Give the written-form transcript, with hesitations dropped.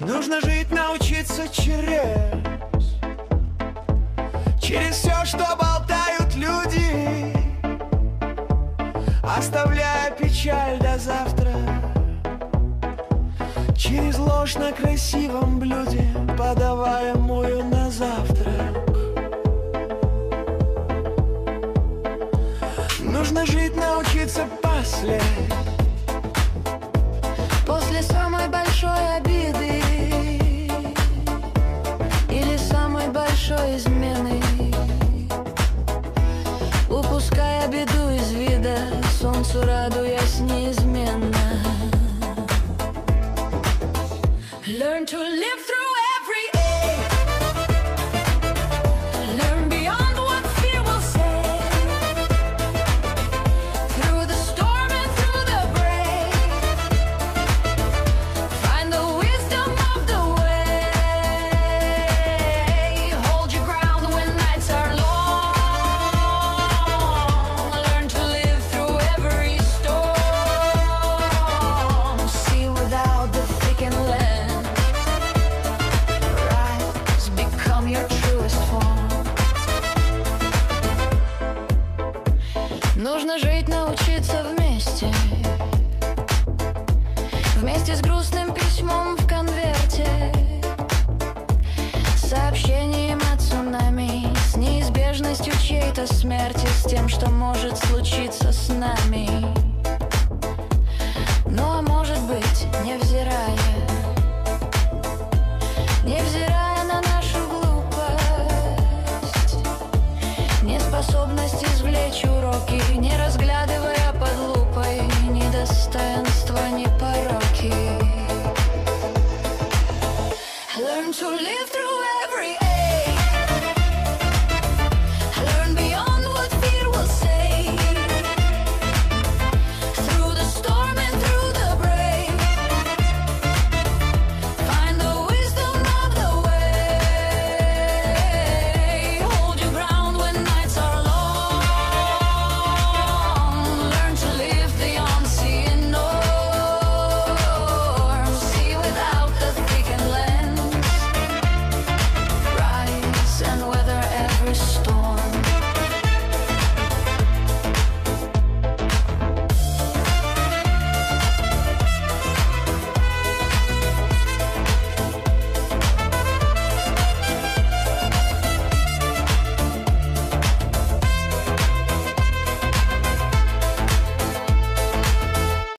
Нужно жить, научиться через все, что болтают люди, оставляя печаль до завтра. Через ложь на красивом блюде, подаваемую на завтрак. Нужно жить, научиться после самой большой обиды или самой большой измены. Упуская беду из вида, солнцу радуясь неизменно. Learn to live through every ache. Learn beyond what fear will say. Through the storm and through the break, find the wisdom of the way. Hold your ground when nights are long. Learn to live through every storm. See without the thick and land. Your truest form. Нужно жить, научиться вместе. Вместе с грустным письмом в конверте, сообщением о цунами, с неизбежностью чьей-то смерти, с тем, что может случиться с нами. Ну а может быть, невзирая на нашу способность извлечь уроки, не разглядывая под лупой ни достоинства, ни пороки. Learn to live